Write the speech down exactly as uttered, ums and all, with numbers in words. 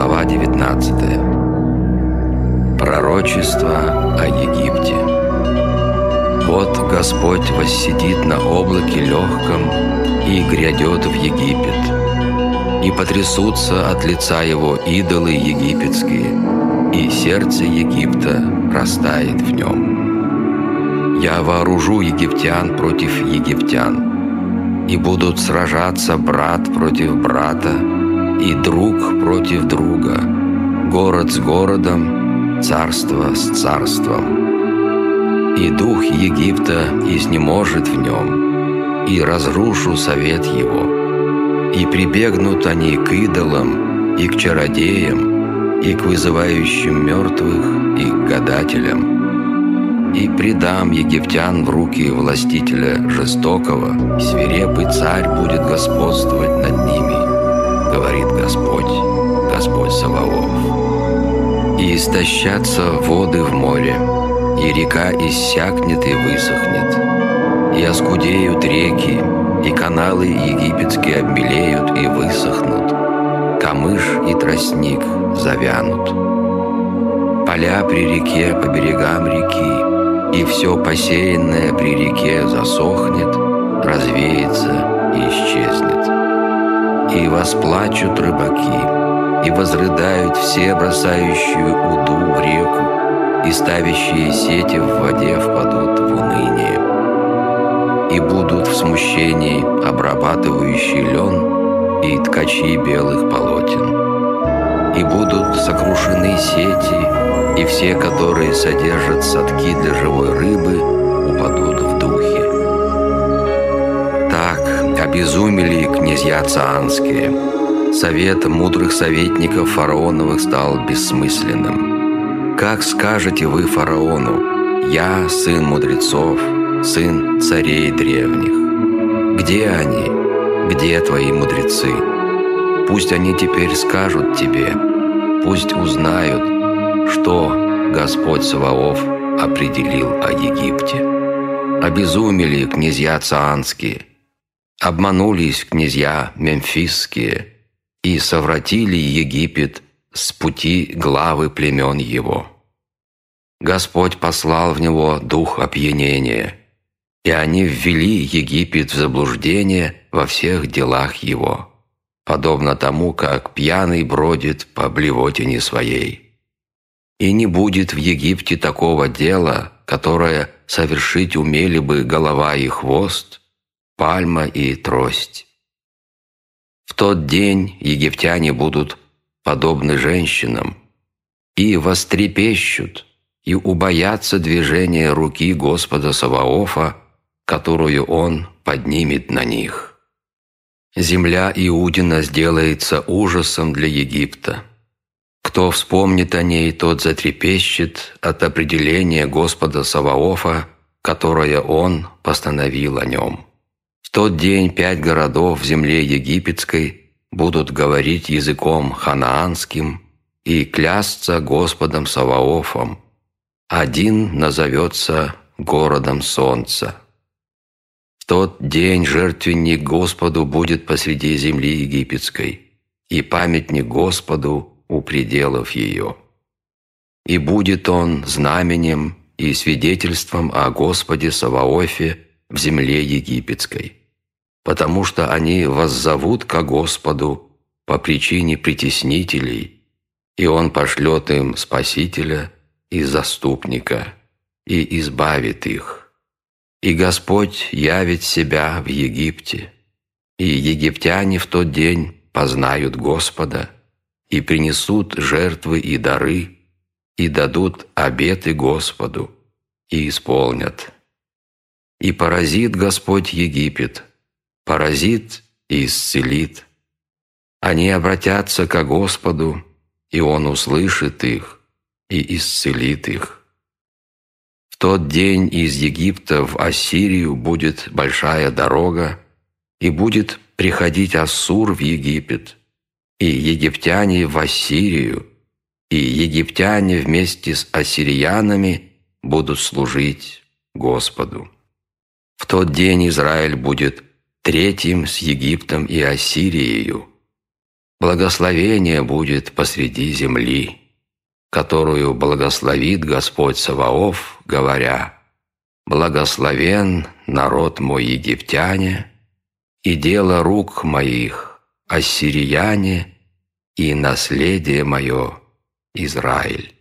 Глава девятнадцатая. Пророчество о Египте. Вот Господь воссидит на облаке легком и грядет в Египет, и потрясутся от лица Его идолы египетские, и сердце Египта растает в нем. Я вооружу египтян против египтян, и будут сражаться брат против брата, и друг против друга, город с городом, царство с царством. И дух Египта изнеможет в нем, и разрушу совет его. И прибегнут они к идолам, и к чародеям, и к вызывающим мертвых, и к гадателям. И предам египтян в руки властителя жестокого, свирепый царь будет господствовать над ними, говорит Господь, Господь Саваоф. И истощатся воды в море, и река иссякнет и высохнет, и оскудеют реки, и каналы египетские обмелеют и высохнут, камыш и тростник завянут. Поля при реке по берегам реки, и все посеянное при реке засохнет, развеется и исчезнет. И восплачут рыбаки, и возрыдают все, бросающие уду в реку, и ставящие сети в воде впадут в уныние. И будут в смущении обрабатывающие лен и ткачи белых полотен. И будут сокрушены сети, и все, которые содержат садки для живой рыбы, упадут в духе. Так обезумели князья цианские. Совет мудрых советников фараоновых стал бессмысленным. Как скажете вы фараону: «Я сын мудрецов, сын царей древних»? Где они? Где твои мудрецы? Пусть они теперь скажут тебе, пусть узнают, что Господь Саваоф определил о Египте. Обезумели князья цианские, обманулись князья мемфисские и совратили Египет с пути главы племен его. Господь послал в него дух опьянения, и они ввели Египет в заблуждение во всех делах его, подобно тому, как пьяный бродит по блевотине своей. И не будет в Египте такого дела, которое совершить умели бы голова и хвост, пальма и трость. В тот день египтяне будут подобны женщинам, и вострепещут, и убоятся движения руки Господа Саваофа, которую Он поднимет на них. Земля Иудина сделается ужасом для Египта. Кто вспомнит о ней, тот затрепещет от определения Господа Саваофа, которое Он постановил о нем. В тот день пять городов в земле египетской будут говорить языком ханаанским и клясться Господом Саваофом. Один назовется городом солнца. В тот день жертвенник Господу будет посреди земли египетской, и памятник Господу у пределов ее. И будет он знаменем и свидетельством о Господе Саваофе в земле египетской, потому что они воззовут ко Господу по причине притеснителей, и Он пошлет им Спасителя и Заступника, и избавит их. И Господь явит себя в Египте, и египтяне в тот день познают Господа, и принесут жертвы и дары, и дадут обеты Господу, и исполнят. И поразит Господь Египет, поразит и исцелит. Они обратятся ко Господу, и Он услышит их и исцелит их. В тот день из Египта в Ассирию будет большая дорога, и будет приходить Ассур в Египет, и египтяне в Ассирию, и египтяне вместе с ассириянами будут служить Господу. В тот день Израиль будет третьим с Египтом и Ассирией, Благословение будет посреди земли, которую благословит Господь Саваоф, говоря: «Благословен народ мой египтяне, и дело рук моих ассирияне, и наследие мое Израиль».